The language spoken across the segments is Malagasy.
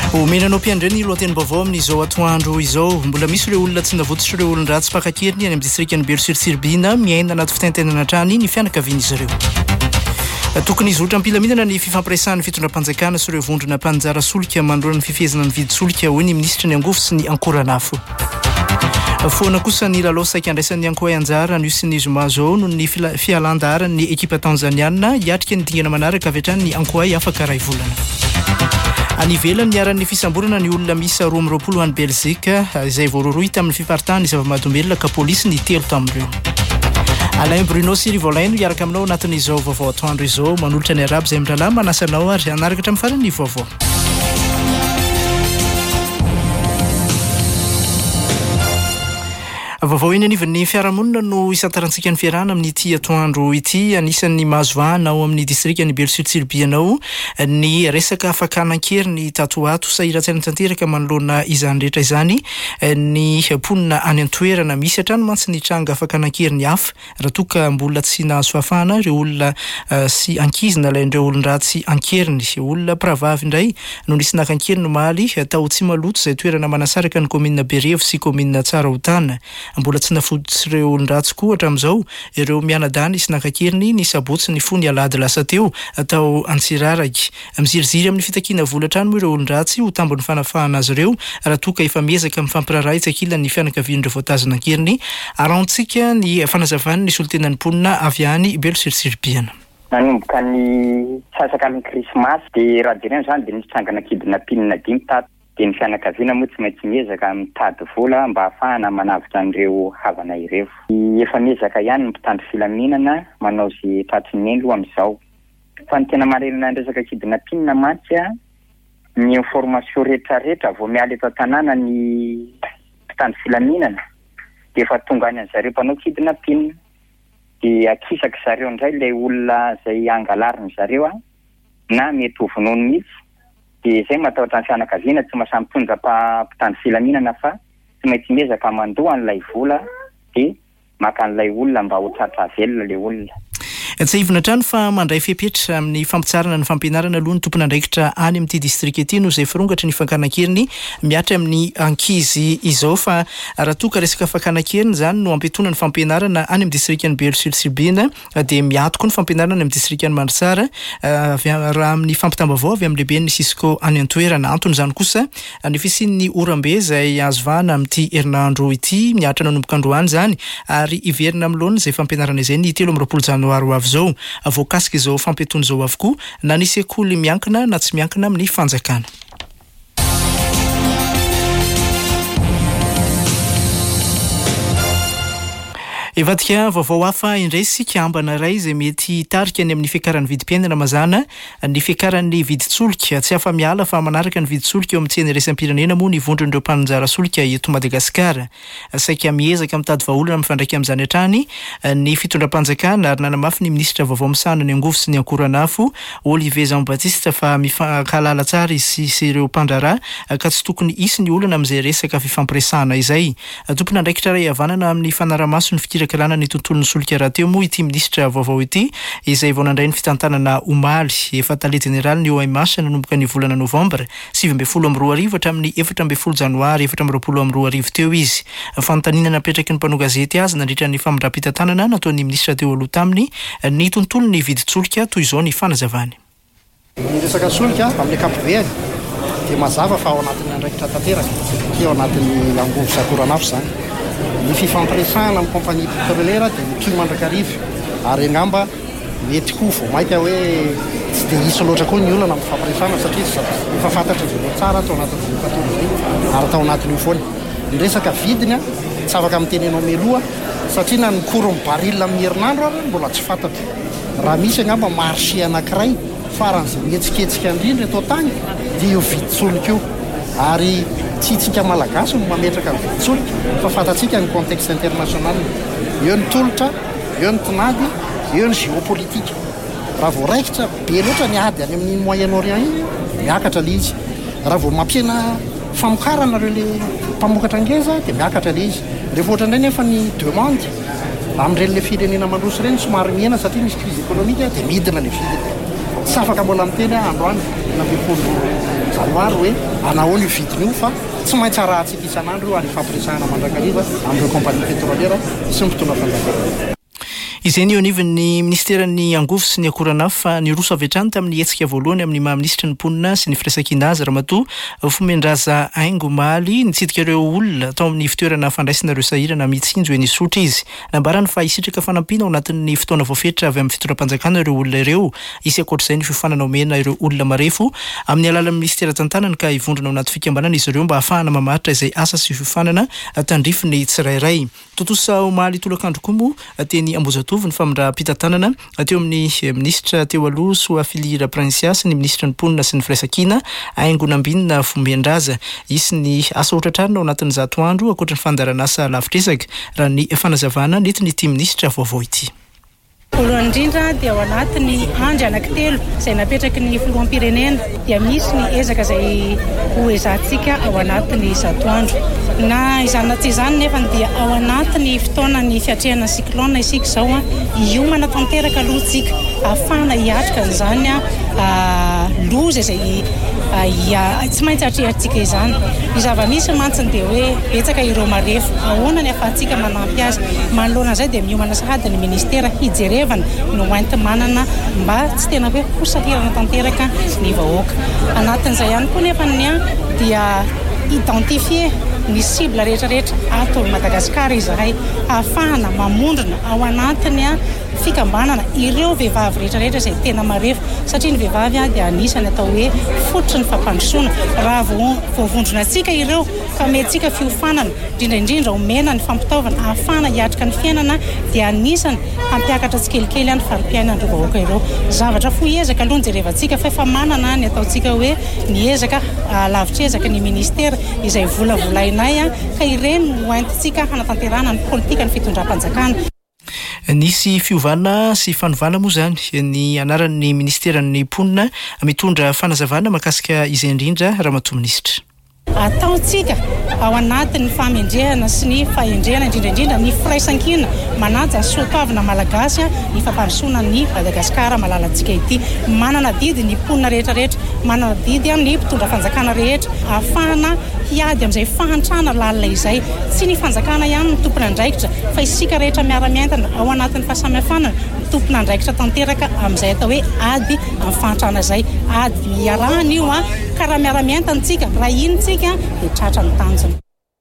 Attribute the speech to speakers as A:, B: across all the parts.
A: Omenanao mpiandreny lohateny vaovao amin'izao atoandro izao. Mbola misy ireo olona tsy navototra ireo olon-dratsy mpakankiriny any amin'ny distriktan'ny Belosursiribina miaina anaty fitaintenana trany ny fianakavian'izy ireo. Tokony izotra ampilaminana ny fifampiresan'ny fitondram-panjakana sy ireo vondrona mpanjara solika manoloana ny fifehezana ny vidy solika hoy ny minisitra ny angofo sy ny ankoranafo. Foana kosa ny lalao saika andraisan'ny ankoay anjara ny sy ny zoma zao noho ny fialan-daharan'ny ekipa tanzaniana hiatrika ny dingana manaraka avy hatrany ny ankoay afaka ray volana. Any ivelany niaran'ny fisamborana ny olona misa 20 any Belzika izay voaroroy tamin'ny fiparitahan'ny zava-mahadomelona ka polisy ny telo tamin'ireo. Alain Bruno sy Rivolaino hiaraka aminao anatin'izao vaovao atoandro izao manolotra ny arabo izay mindralama manasanao ary anaraka hatramin'ny farany vaovao. Vaovao eny anivon'ny fiarahamonina no isantarantsika ny fiarahana amin'ity atoandro ity. Anisan'ny mahazoana ao amin'ny distriktan'ny Belosursiribina ao ny resaka fakanan-keriny tatoato sahiran-tsaina tanteraka manoloana izany rehetra izany ny ponina any an-toerana misy hatrany mantsy ny tranga fakanan-keriny hafa raha toa ka mbola tsy nahazo fahafahana ireo olona sy ankizy na lain'ireo olon-dratsy ankeriny. Olona pravavy indray no nisy nakan-keriny omaly tao tsy maloto izay toerana manasaraka ny komina Berevo sy komina Tsarahotana. Mbola tsy nafototsy ireo olon-dratsy koa hatramin'izao ireo mianadany sy nakan-keriny ny sabotsy ny fony alady lasa teo atao Antsiraragy. Miziriziry amin'ny fitakiana volatrany moa ireo olon-dratsy ho tambony fanafahana azy ireo raha toa ka efa miezaka amin'ny fampiraray tsakilan'ny fianakavian'ireo voatazana ankeriny. Araontsika ny fanazavany ny solotenan'ny ponina avy any Belosursiribina.
B: Nanomboka ny sasak'aliny krismasy dia raha jerena zany dia nisy trangana kidina pinina 5 tato. Dia ny fianakaviana moa tsy maintsy miezaka mitady vola mba hahafahana manavitra an'ireo havana irevo. Efa miezaka ihany ny mpitandro filaminana manao izay tratrin'ny elo amin'izao. Fa ny tena maharenana ny resaka kidina pinina mantsy ny information rehetrarehetra vao miala eto an-tanàna ny mpitandro filaminana dia efa tonga any an'zareo mpanao kidina pinina. Dia akisaka zareo indray ilay olona izay angalariny zareo na mety ho vonoiny mihitsy. Dia izay matahotra ny fianakaviana tsy mahasampy tondra mpitandro filaminana fa tsy maintsy miezaka mandoa an'ilay vola dia maka an'ilay olona mba ho tratra velona ilay olona.
A: Tsy hivona trano fa mandray fepetra amin'ny fampitsarana ny fampianarana aloha ny tompona andraikitra any amin'ity distrika ity no izay firongatra ny fakanan-keriny miatra amin'ny ankizy izao. Fa raha toa ka resaka fakanan-keriny zany no ampitona ny fampianarana any amin'ny distrikan'ny Belosursiribina dia miatoko ny fampianarana any amin'ny distrikan'ny Mandritsara raha amin'ny fampitambavao avy amin'ny lehibe ny Sisco any an-toerana. Antony zany kosa ny fisian'ny orambe izay azovana amin'ity herinandro ity miatra nanomboka androany zany ary iverina amin'ny loana izay fampianarana izay ny 13 janoary avy zao voakasika izao fampetony izao avokoa na ny sekoly miankina na tsy miankina amin'ny fanjakana. Evatika vaovao hafa indray sika ambana ray izay mety tarika any amin'ny fiakaran'ny vidim-piainana mazana ny fiakaran'ny viditsolika tsy hafa miala fa manaraka ny viditsolika eo amin'ny tsena iraisam-pirenena moa ny vondron'ireo mpanjara solika eto Madagasikara. Saika miezaka mitady vahaolana mifandraika amin'izany hatrany ny fitondram-panjakana ary nanamafy ny minisitra vaovao misana ny angofo sy ny ankoranafo Olivier Jean-Baptiste fa mifankalala tsara izy sy ireo mpandrara ka tsy tokony hisy ny olana amin'izay resaka fifampiresahana izay. Tompona andraikitra ray havanana amin'ny fanaramaso ny kalana ny tontolon'ny solika raha teo moa ity minisitra vaovao ity izay vao nandray ny fitantanana omaly efa tale generaly ny OMH nanomboka ny volana novambra 2022 hatramin'ny 14 janoary 2022 teo izy. Fanontaniana napetraky ny mpanao gazety azy nandritra ny famindram-pitantanana nataon'ny minisitra teo aloha taminy ny tontolon'ny viditsolika toy izao ny fanazavany.
C: Ny resaka solika amin'ny ankapobeny dia mazava fa ao anatin'ny andraikitra tanteraka ao anatin'ny angovo sy ankoranafo zany. Ny fifampiresahana amin'ny kompania pétrolière dia mitohy mandrakariva ary angamba mety koa vao mainka hoe tsy dia hisy loatra koa ny olana amin'ny fampiresahana satria efa fantatra izay tsara atao anatin'ny vokatorana izay ary atao anatin'io foana. Ny resaka vidiny tsy afaka mitenenao mialoha satria na ny courant baril amin'ny herinandro ary mbola tsy fantatra. Raha misy angamba marché anankiray faran'izay mihetsiketsika indrindra eto tany dia io viditsolika io ary tsy tsika malagasy no mametraka ny viditsolika fa fantatsika ny contexte international. Eo ny tolotra, eo ny tinady, eo ny géopolitika. Raha vao raikitra be loatra ny ady any amin'ny Moyen-Orient iny miakatra le izy. Raha vao mampiana famokarana reo le mpamokatra ngeza dia miakatra le izy. Rehefa ohatra indray nefa ny demande amin'ireny le firenena mandroso ireny somary miena satria misy crise économique dia midina le vidiny. tsy afaka mbola miteny androany na mipolo janoary hoe anahoana io vidiny io fa tsy maintsy arahantsika isan'andro io ary fampiresahana mandrakariva amin'ireo compagnie pétrolière sy ny mpitondra fanjakana.
A: Izay eo anivon'ny ministeran'ny angovo sy ny akorana fa ny roso avy hatrany tamin'ny hetsika voalohany amin'ny maha-ministra ny mponina sy ny firaisan-kina azy Ramatoa Fomendraza Aingo Maly nitsidika ireo olona tao amin'ny fitoerana fandraisana ireo sahirana mitsinjo eny Isotry izy. Nambarany fa hisitraka fanampiana ao anatin'ny fotoana voafetra avy amin'ny fitondram-panjakana ireo olona ireo. Isy ankoatr'izay ny fiofanana omena ireo olona marefo amin'ny alalan'ny ministera tantanany ka hivondrona ao anaty fikambanana izy ireo mba ahafahana mamaritra izay asa sy fiofanana tandrifiny tsirairay. Totosa Omaly tolakandro koa moa teny Ambozatovy ny famindram-pitantanana teo amin'ny ministra teo aloha Soafilira Prinsias ny ministra ny mponina sy ny firaisan-kina Aingo Nambinina Fomendraza isy ny asa otratrarina ao anatin'ny 100 andro ankoatra ny fandarana asa lavitresaka raha ny fanazavana netiny ity ministra vaovao ity.
D: Voalohany indrindra dia ao anatin'ny andro anankitelo izay napetraky ny filoham-pirenena dia misy ny ezaka izay hoezahantsika ao anatin'ny 100 andro. Na izany tsy izany nefa dia ao anatin'ny fotoanan'ny fiatrehana cyclone isika izao hiomana tanteraka aloha tsika ahafahana hiatrika an'izany loza izay tsy maintsy hatrehantsika izany. Ny zava-misy mantsiny dia hoe betsaka ireo marefo ahoana ny ahafahantsika manampy azy. Manoloana izay dia miomana sahady ny ministera hijerevana no oenty manana mba tsy tena hoe hosahirana tanteraka ny vahoaka. Anatin'izay ihany koa nefa dia identifier ny cible rehetrarehetra ato Madagasikara izahay ahafahana mamondrona ao anatiny fikambanana ireo vehivavy rehetrarehetra izay tena marefo satria ny vehivavy dia anisany atao hoe fototry ny fampandrosoana raha voavondrona antsika ireo ka mentsika fiofanana indrindraindrindra omena ny fampitaovana ahafahana hiatrika ny fiainana dia anisany hampiakatra tsikelikely any farim-piainana ireo vahoaka ireo. Zavatra foezaka aloha jerevantsika fa efa manana ny ataontsika hoe ny ezaka lavitrezaka ny ministera izay volavolainay ka ireny hoentintsika hanatanterana ny politika ny fitondram-panjakana.
A: Nisy fiovana sy fanovana moa zany ny anaran'ny ministeran'ny mponina mitondra fanazavana makasika izay indrindra Ramatoa Minisitra.
D: Ataontsika ao anatin'ny famendrehana sy ny fahendrehana indrindraindrindra ny firaisan-kina manaja soatoavina malagasy ny fampandrosoana ny Madagasikara malalantsika ity. Manana didy ny mponina rehetrarehetra, manana didy ny mpitondra fanjakana rehetra ahafahana hiady amin'izay fahantrana lalina izay. Tsy ny fanjakana ihany ny tompona andraikitra fa isika rehetra miara-mientana ao anatin'ny fahasamihafana tompona andraikitra tanteraka amin'izay atao hoe ady amin'ny fahantrana izay. Ady iarahana io ka raha miara-mientana tsika raha initsika dia tratra ny tanjona.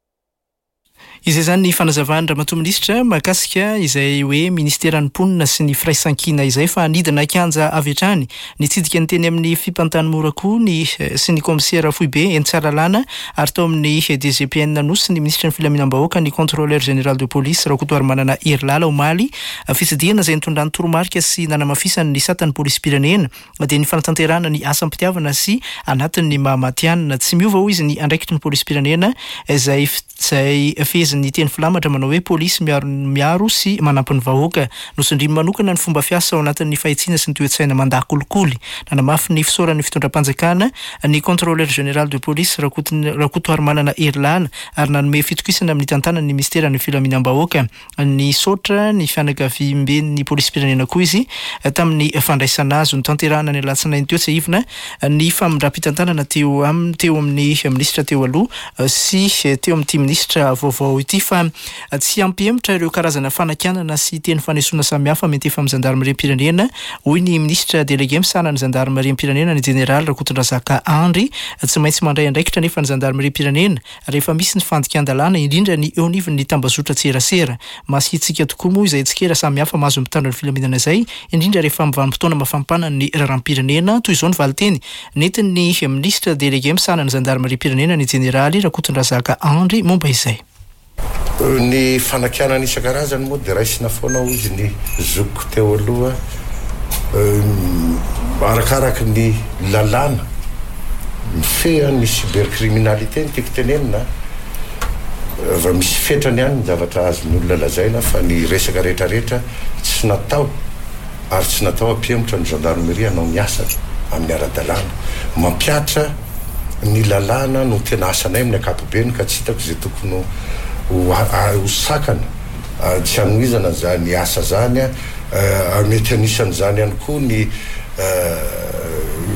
A: Izay zany ny fanazavana Ramatoa Minisitra makasika izay hoe ministeran'ny mponina sy ny firaisan-kina izay fa nidina kanja avy hatrany nitsidika ny teny amin'ny fimpantany mora koa sy ny commissaire Foibe Entsaralana ary tao amin'ny DGPN nosy ny ministra ny filaminam-bahoaka ny contrôleur général de police Rakotoary Manana Herilala Omaly fitsidiana izay nitondrany toromarika sy nanamafisany ny satan'ny polisy pirenena dia ny fanatanterana ny asam-pitiavana sy anatin'ny mahamatianina. Tsy miova hoy izy ny andraikitry ny polisy pirenena izay feziny teny filamatra manao hoe polisy miaro sy manampy ny vahoaka. Nosondrimy manokana ny fomba fiasa ao anatin'ny fahitsiana sy ny toe-tsaina mandakolikoly. Nanamafy ny fisaoran'ny fitondram-panjakana ny contrôleur général de police Rakotoary Manana Herilala ary nanome fitokisana amin'ny tantanany ministera ny filaminam-bahoaka ny sotra ny fianakaviam-ben'ny polisy pirenena koa izy tamin'ny fandraisana azy ny tanterahana ny alatsinainy teo tsy ivona ny famindram-pitantanana teo amin'ny ministra teo aloha sy teo amin'ity ministra vaovao ity fa tsy ampihemitra ireo karazana fanakanana sy teny fanesoana samihafa mety efa amin'ny gendarmerie pirenena. Hoy ny ministra délégué misana ny gendarmerie pirenena ny général Rakotondrazaka Andry tsy maintsy mandray andraikitra nefa ny gendarmerie pirenena rehefa misy ny fandikan-dalàna indrindra ny eo anivon'ny tambazotra tserasera. Masihitsika tokoa moa izay tsikera samihafa mahazo mitandro ny filaminana izay indrindra rehefa amin'ny vanim-potoana mafampana ny raharam-pirenena toy izao ny valiteny netiny ministra délégué misana ny gendarmerie pirenena ny général Rakotondrazaka Andry momba izay.
E: Ny fanakianana isan-karazany moa dia raisina foana izy ny zoko teo aloha arakaraka ny lalàna mifeha ny cybercriminalité ny tiako tenenina va misy fetrany ihany ny zavatra azony olona lazaina fa ny resaka rehetrarehetra tsy natao ary tsy natao ampihemotra ny gendarmerie anao ny asany amin'ny ara-dalàna mampiatra ny lalàna no tena asanay amin'ny ankapobeny ka tsy hitako izay tokony hosakana tsy hanohizana zany asa zany mety anisany zany ihany koa ny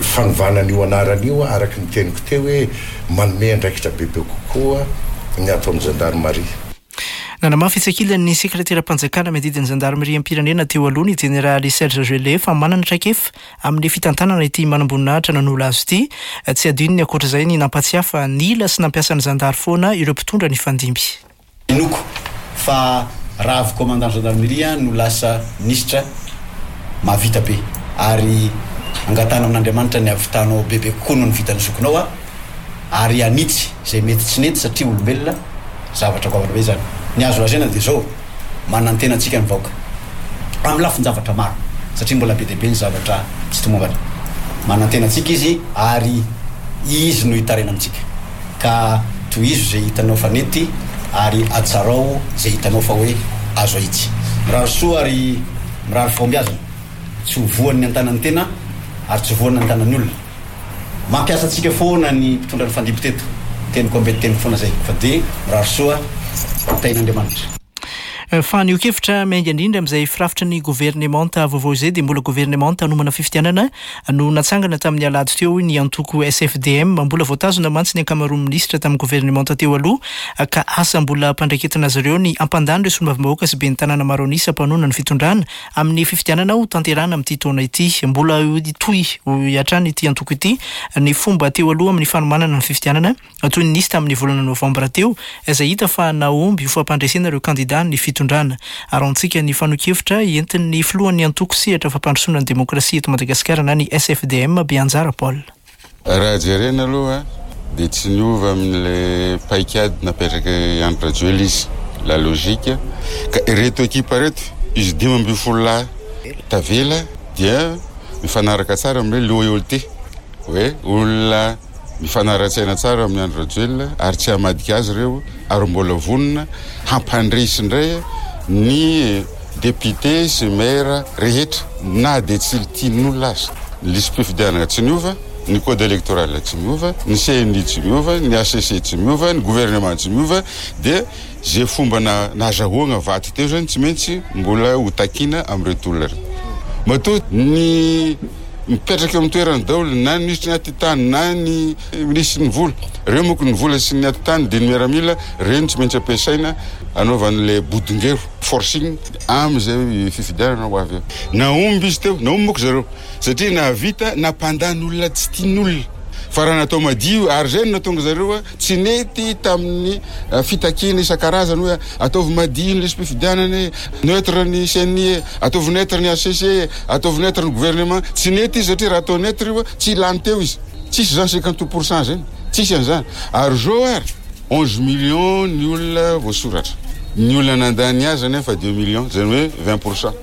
E: fanovanan'io anaran'io araka ny teniko teo hoe manome andraikitra bebe kokoa ny atao amin'ny gendarmerie.
A: Nanamafy itsakilany sekretera-panjakana medidiny gendarmerie am-pirenena teo aloha ny général Serge Gelé fa manana traikefa amin'ny fitantanana ity manamboninahitra nanolo azy ity tsy adino ny akoatra izay ny nampatsiafa nila sy nampiasany zandary foana ireo mpitondra ny fandimby.
F: Inoko fa raha commandant gendarmerie no lasa nisitra mahavita be ary angatana amin'Andriamanitra ny avitanao bebe kokoa no ny vitany zokinao ary anitsy izay mety tsy nety satria olombelona zavatra goavana be zany. Ny azo lazaina dia zao manantena antsika ny vahoaka amin'ny lafiny zavatra maro satria mbola be dehibe ny zavatra tsy tomombana manantena antsika izy ary izy no hitarena amintsika ka toy izo zay hitanao fa nety ary atsarao zay hitanao fa hoe azo ahitsy mirary soa ary mirary fombiazana tsy hovoan'ny antanany tena ary tsy hovoan'ny antanany olona mampiasa antsika foana ny mpitondra ny fandimby teto teniko ambety teniko foana zay fa dia mirary soa tain'Andriamanitra.
A: Fa niokevitra mainga indrindra amin'izay firafitra ny gouvernemanta vaovao izay dia mbola gouvernemanta hanomana fifidianana no natsangana tamin'ny alady teo ny antoko SFDM mbola voatazona mantsy ny ankamaroan'ny minisitra tamin'ny gouvernemanta teo aloha ka asa mbola ampandraiketana azy ireo ny ampandany ireo solombavam-bahoaka sy ben'ny tanàna maro anisa mpanona ny fitondrana amin'ny fifidianana ho tanterana amin'ity taona ity mbola toy hiatrany ity antoko ity ny fomba teo aloha amin'ny fanomanana ny fifidianana toy ny nisy tamin'ny volana novambra teo izay hita fa naomby ho fampandresena ireo kandida ny fitondrana arontsika ny fanokevitra entin'ny filohan'ny antoko sehatra fampandrosoana ny demokrasia eto Madagasikara na ny SFDM Bianjara Paul.
G: Raha jerena aloha dia tsy niova amin'ilay paikady napetraka André Rajoely izy la logika ka ireto ekipa reto izy 12 tavela dia mifanaraka tsara amin'ilay loyauté hoe olona mifanara-tsaina tsara amin'ny André Rajoely ary tsy hamadika azy ireo ary mbola vonona hampandresy indray ny député sy maire rehetra na dia tsy tian'olona azy. Ny listim-pifidianana tsy miova, ny code électoral tsy miova, ny CNI tsy miova, ny ACC tsy miova, ny gouvernement tsy miova dia zay fomba nazahoana vaty teo zany tsy maintsy mbola ho takiana amin'ireo olona ireo. Matoa ny mipetraka amin'ny toerany daholo na ny ministry ny atitany na ny ministry ny vola ireo moko ny vola sy ny atitany dia ny miaramila reny tsy maintsy ampiasaina anaovan'ilay bodingero forcing amin'izay fifidianana ho avy eo. Naomby izy teo, naomby moko zareo satria nahavita nampandany olona tsy tian'olona fa raha natao madio ary zay no natonga zareo tsy nety tamin'ny fitakiana isan-karazany hoe ataovy madio ny listim-pifidianana neutre ny CNI ataovy neutre ny ACC ataovy neutre ny gouvernement tsy nety izy satria raha atao neutre io tsy lany teo izy tsisy zany 50% zany tsisy an'izany ary zao ary 11 millions ny olona voasoratra ny olona nandany azy nefa 2 millions zany hoe 20%.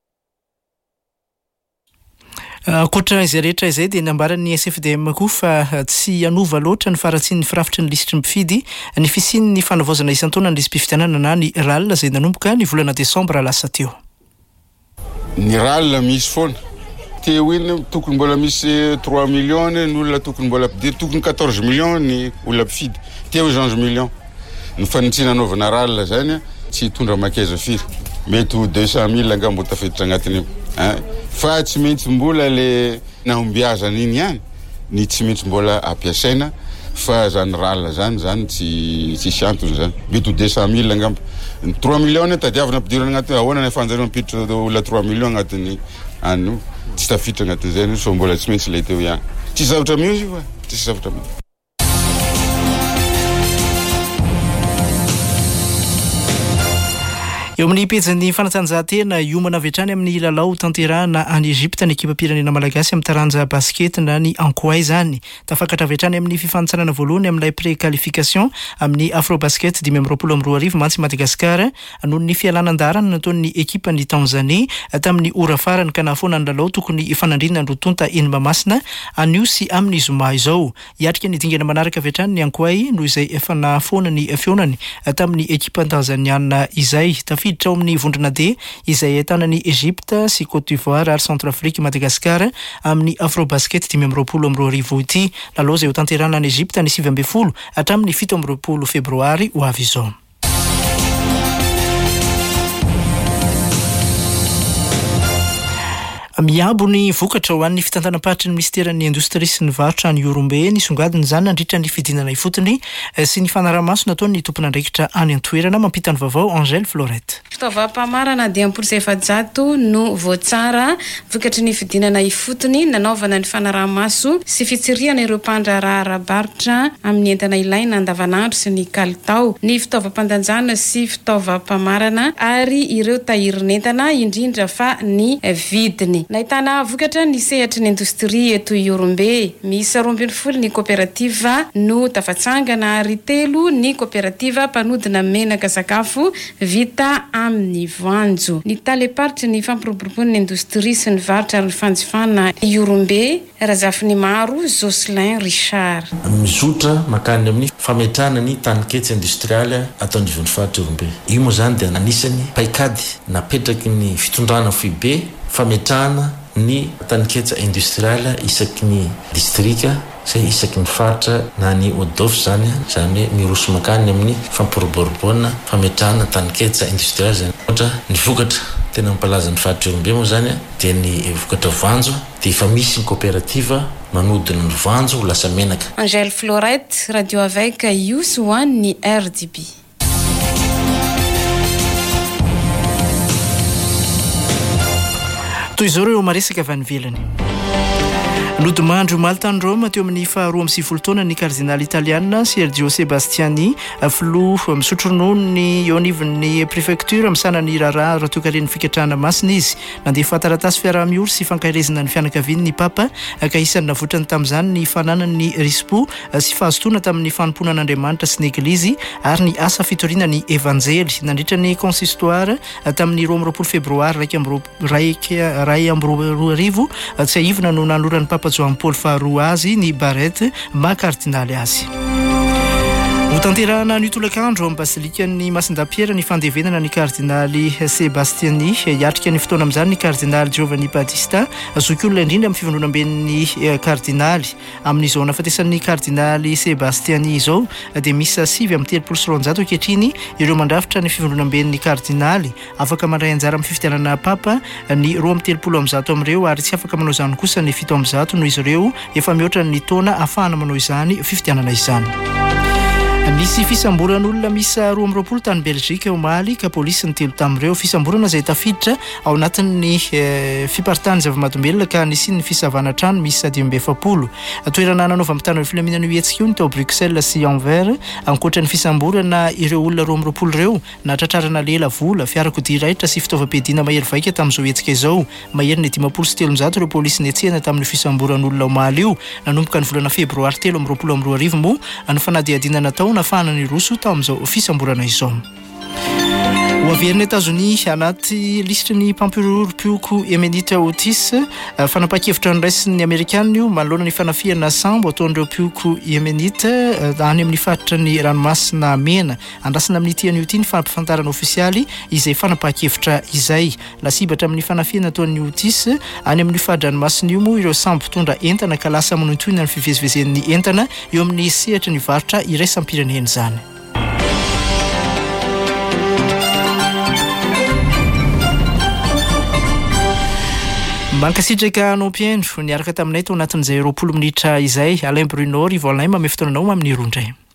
A: Koatra izay rehetra izay dia nambaran'ny SFDM koa fa tsy anova loatra ny faratsiany firafitry ny lisitry mpifidy ny fisiny ny fanavaozana isan-taona ny listim-pifidianana na ny RAL izay nanomboka ny volana desambra lasa teo.
G: Ny RAL misy foana teo iny tokony mbola misy 3 millions ny olona tokony mbola ampidiry tokony 14 millions ny olona mpifidy teo 11 millions ny fanitsina anaovana RAL zany tsy hitondra makaiza firy mety 200 000 angamba tafiditra agnatiny fa tsy maintsy mbola le nahombiazana iny ihany ny tsy maintsy mbola ampiasaina fa zany RAL zany tsy antony zany mety 200 000 angamba 3 millions tadiavana ampidirana agnatiny ahoana ny afanjareo ampiditra olona 3 millions agnatiny any tsy tafiditra agnatiny zay so mbola tsy maintsy le teo ihany tsy zavatra mio izy fa tsy zavatra mio.
A: Eo amin'ny pejany fanatanjahantena iomana avy hatrany amin'ny lalao tanterahana any Egypta ny ekipa pirenena malagasy amin'ny taranja basket na ny Ankoay zany tafakatra avy hatrany amin'ny fifanitsanana voalohany amin'ilay pré-qualification amin'ny Afrobasket 2022 mantsy Madagasikara noho ny fialanandarana nataon'ny ekipa ny Tanzania tamin'ny ora farany ka nahafoana ny lalao tokony fanandrinana ny rotonta eny Mahamasina anio sy amin'ny zoma izao hiatrika ny dingana manaraka avy hatrany ny Ankoay noho izay efa nahafoana ny fionany tamin'ny ekipa tanzaniana izay tafiditra ao amin'ny vondrona D izay ahitana ny Egypte sy Côte d'Ivoire ary Centrafrique Madagasikara amin'ny Afrobasket 2022 ity lalao izay ho tanterahana ny Egypte ny 7 hatramin'ny 17 febroary ho avy izao. miabo ny vokatra ho an'ny fitantanam-patry ny ministeran'ny indostria sy ny varotra ny Orombe ny songadiny izany nandritra ny fidinana ifotony sy ny fanaraha-maso nataony tompona andraikitra any an-toerana mampita ny vaovao Angèle Florette.
H: Fitaovam-pamarana dia 700 no voatsara vokatry ny fidinana ifotony nanaovana ny fanaraha-maso sy fitsiriana ireo mpandraraha ara-barotra amin'ny entana ilaina andavanandro sy ny kalitao, ny fitaovam-pandanjana sy fitaovam-pamarana ary ireo tahirin'entana indrindra fa ny vidiny. Nahitana vokatra ny sehatry ny indostria eto Orombe, misy 20 ny kooperativa no tafatsangana ary 3 ny kooperativa mpanodina menaka sakafo vita amin'ny voanjo. Ny taleparitry ny fampiroboroboan'ny indostria sy ny varotra ary ny fanjifana Orombe, razafiny maro Jocelyn Richard.
I: Mizotra makany amin'ny fametrahana ny taniketsy industrialy ataon'ny vondrofaritra Orombe. Io moa zany dia anisany paikady napetraky ny fitondrana foibe fametrahana ny taniketsa industrialy isaky ny distrika sy isaky ny faritra na ny odofo zany hoe miroso makany amin'ny fampiroboroboana fametrahana taniketsa industrialy zany. Ohatra ny vokatra tena mampalaza ny faritra Orombe moa zany dia ny vokatra voanjo dia efa misy ny kooperativa manodina ny voanjo ho lasa menaka.
H: Angèle Florette, Radio Avec, Youssou One, ny RDB.
A: Toy izao ireo maresaka avy any ivelany. Nodimandro Maltan Roma teo amin'ny 12 taona ny kardinal italiana Sergio Sebastiani filoha misotro ronono ny eo anivon'ny prefecture misana ny raharaha raha toa karen'ny fikatrahana masina izy. Nandefa taratasy fiaraha-mioro sy fankahirezana ny fianakaviany ny papa ka isany navotrany tamin'izany ny fananany rispo sy fahazotoana tamin'ny fanomponan'Andriamanitra sy ny eglizy ary ny asa fitoriana ny evanjely nandritra ny consistoire tamin'ny 12 febroary 2022 tsy aivona no nanorany papa João Paulo faharoa azy ny Barrette maha-kardinaly azy. Ho tanterahana ny tolakandro amin'ny basilikan'ny Masindapiera ny fandevenana ny kardinaly Sebastiani hiatrika ny fotoana amin'izany ny kardinaly Giovanni Battista zoky olona indrindra amin'ny fivondronam-ben'ny kardinaly amin'izao nafatesan'ny kardinaly Sebastiani izao dia misy 730 ankehitriny ireo mandrafitra ny fivondronam-ben'ny kardinaly afaka mandray anjara amin'ny fifitianana papa ny 30 amin'ireo ary tsy afaka manao izany kosa ny 7 noho izy ireo efa mihoatra ny taona ahafahana manao izany fifitianana izany. Nisy fisamboran'olona misa 20 tany Belgique omaly ka polisy ny telo tamin'ireo fisamborana izay tafiditra ao anatin'ny fiparitany zava-mahadombelona ka nisy ny fisavana trano misy 770. Toerana nanaova-mitana ny filaminana hetsika io ny tao Bruxelles sy Anvers ankoatra ny fisamborana ireo olona 20 ireo na tratrarana lela vola fiarakodia raitra sy fitaovam-piadiana mahery vaika tamin'izao hetsika izao. Mahery ny 730 ireo polisy niatsehana tamin'ny fisamboran'olona omaly io nanomboka ny volana febroary 3 moa ny fanadihadiana natao nafahana ny roso tamin'izao fisamborana izao. Ho averin'ny États-Unis anaty lisitry ny mpampirorom-pioko Emenita Otis fanapakevitra ny raisin'ny Amerikanina io manoloana ny fanafiana sambo ataon'ireo pioko Emenita any amin'ny faritra ny ranomasina mena andrasana amin'ny ity an'io ity ny fampifantarana ofisialy izay fanapakevitra izay lasibatra amin'ny fanafiana ataon'ny Otis any amin'ny fahad-ranomasina io moa ireo sambo mpitondra entana ka lasa manontoina ny fivezivezen'ny entana eo amin'ny sehatra ny varotra iraisam-pirenena izany. Mankasitraka anao mpiendro niaraka taminay tao anatin'izay 20 minitra izay Alain Bruno Rivolay mamefitoananao amin'ny rondray.